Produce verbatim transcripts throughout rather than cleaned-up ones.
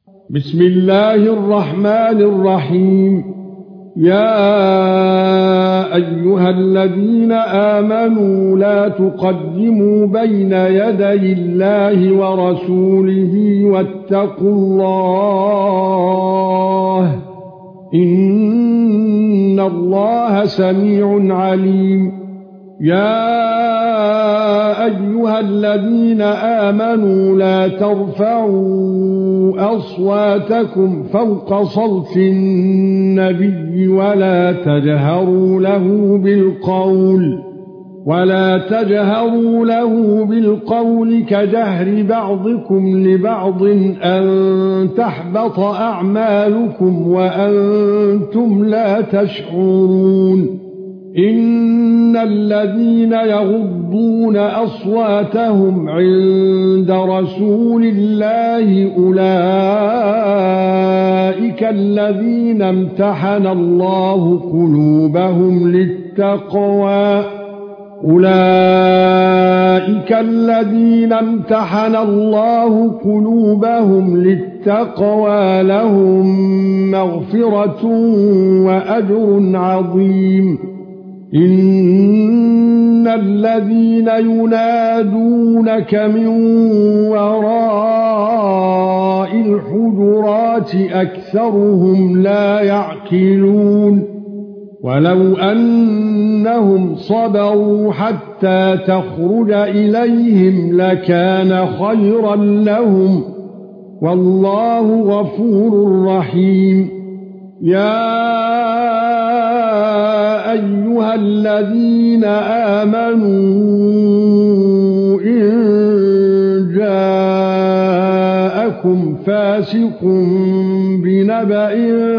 بسم الله الرحمن الرحيم. يا ايها الذين آمنوا لا تقدموا بين يدي الله ورسوله واتقوا الله ان الله سميع عليم. يا ايها الذين آمنوا لا ترفعوا اصواتكم فوق صوت النبي ولا تجهروا له بالقول ولا تجهروا له بالقول كجهر بعضكم لبعض ان تحبط اعمالكم وانتم لا تشعرون. ان الذين يغضون اصواتهم عند رسول الله اولئك الذين امتحن الله قلوبهم للتقوى اولئك الذين امتحن الله قلوبهم للتقوى لهم مغفرة واجر عظيم. ان الذين ينادونك من وراء الحجرات اكثرهم لا يعقلون. ولو انهم صبروا حتى تخرج اليهم لكان خيرا لهم والله غفور رحيم. يا ايها الذين آمنوا ان جاءكم فاسق بنبأ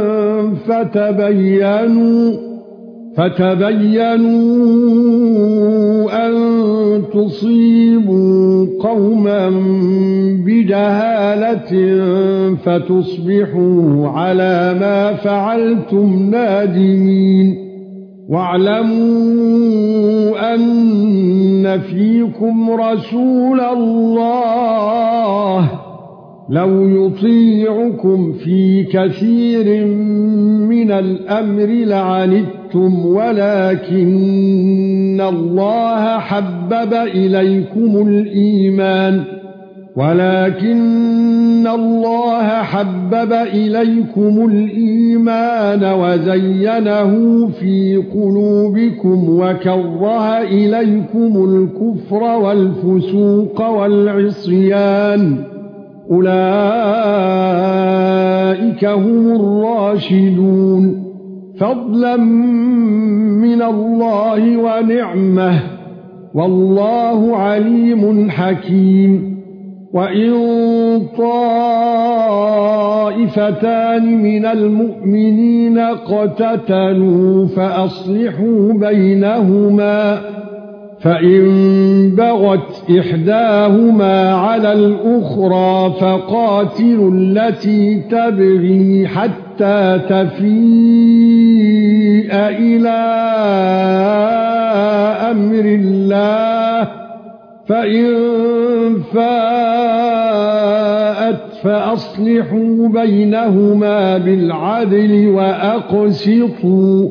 فتبينوا فتبينوا ان تصيبوا قوما بجهالة فتصبحوا على ما فعلتم نادمين. واعلموا ان فيكم رسول الله لو يطيعكم في كثير من الامر لعنتم ولكن الله حبب اليكم الايمان ولكن الله حبب اليكم الايمان وزينه في قلوبكم وكره اليكم الكفر والفسوق والعصيان اولئك هم الراشدون فضلا من الله ونعمه والله عليم حكيم. وَإِن طَائِفَتَانِ مِنَ الْمُؤْمِنِينَ اقْتَتَلُوا فَأَصْلِحُوا بَيْنَهُمَا فَإِن بَغَتْ إِحْدَاهُمَا عَلَى الْأُخْرَى فَقَاتِلُوا الَّتِي تَبْغِي حَتَّى تَفِيءَ إِلَى أَمْرِ اللَّهِ فَإِن فَاءَتْ فَأَصْلِحُوا بَيْنَهُمَا بِالْعَدْلِ وَأَقْسِطُوا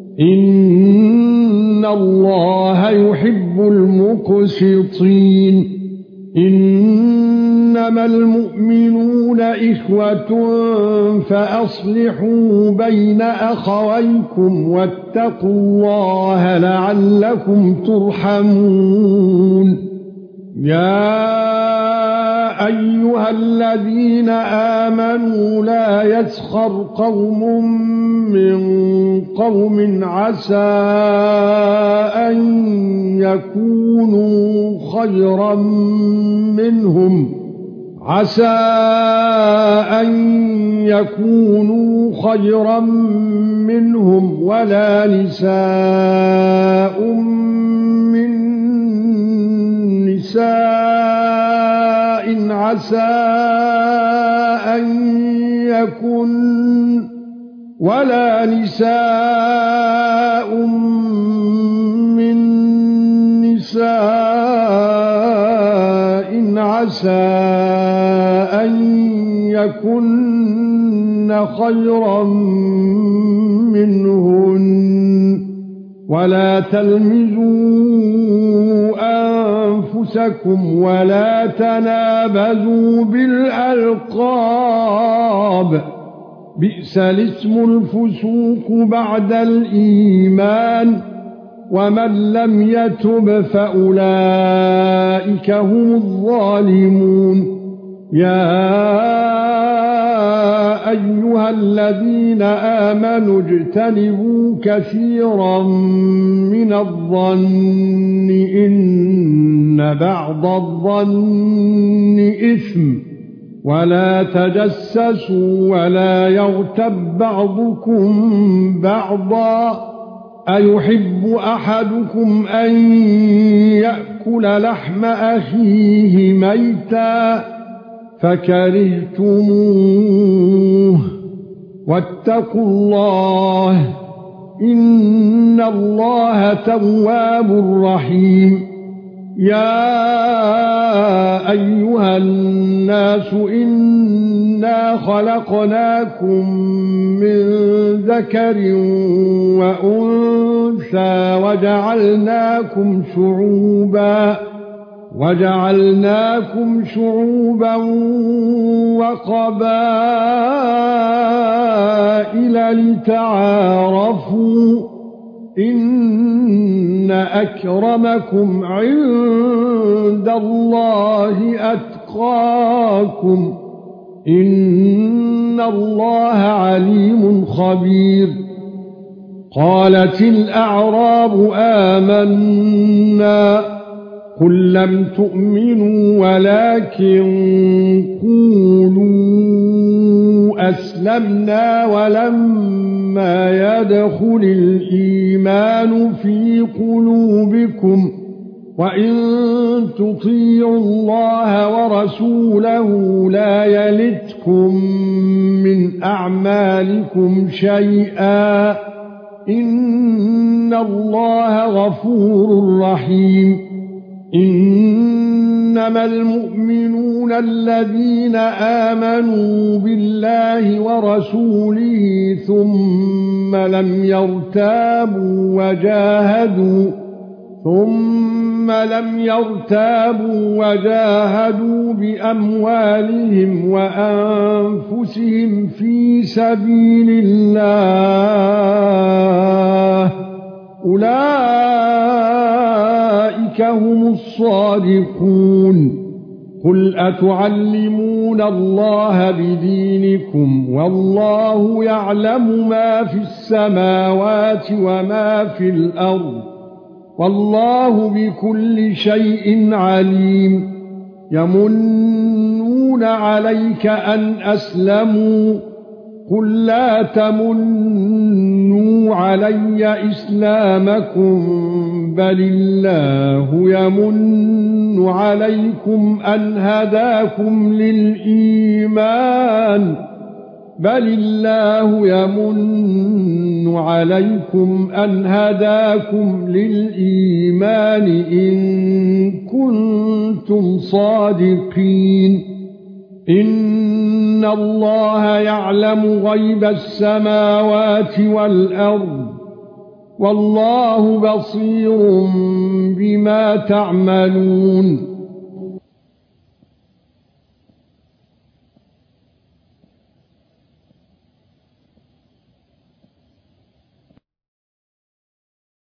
إِنَّ اللَّهَ يُحِبُّ الْمُقْسِطِينَ. إِنَّمَا الْمُؤْمِنُونَ إِخْوَةٌ فَأَصْلِحُوا بَيْنَ أَخَوَيْكُمْ وَاتَّقُوا اللَّهَ لَعَلَّكُمْ تُرْحَمُونَ. يا ايها الذين آمنوا لا يسخر قوم من قوم عسى ان يكونوا خيرا منهم عسى ان يكونوا خيرا منهم ولا نساء من نساء عسى ان يكن ولا نساء من نساء عسى ان يكن خيرا منهن ولا تلمزوا انفسكم ولا تنابزوا بالالقاب بئس الاسم الفسوق بعد الايمان ومن لم يتب فاولئك هم الظالمون يا ايها الذين امنوا اجتنبوا كثيرا من الظن ان بعض الظن اثم ولا تجسسوا ولا يغتب بعضكم بعضا ايحب احدكم ان ياكل لحم اخيه ميتا فكرهتموه واتقوا الله ان الله تواب رحيم يا ايها الناس إنا خلقناكم من ذكر وانثى وجعلناكم شعوبا وجعلناكم شعوبا وقبائل لتعارفوا ان اكرمكم عند الله اتقاكم ان الله عليم خبير قالت الاعراب آمنا قل لم تؤمنوا ولكن قولوا اسلمنا ولما يدخل الايمان في قلوبكم وان تطيعوا الله ورسوله لا يلتكم من اعمالكم شيئا ان الله غفور رحيم انما المؤمنون الذين آمنوا بالله ورسوله ثم لم يرتابوا وجاهدوا ثم لم يرتابوا وجاهدوا باموالهم وانفسهم في سبيل الله اولئك هم الصادقون قل اتعلمون الله بدينكم والله يعلم ما في السماوات وما في الارض والله بكل شيء عليم يمنون عليك ان اسلموا قل لا تمنوا علي اسلامكم بل الله يمن عليكم ان هداكم للايمان بل الله يمن عليكم ان هداكم للايمان ان كنتم صادقين ان الله يعلم غيب السماوات والارض والله بصير بما تعملون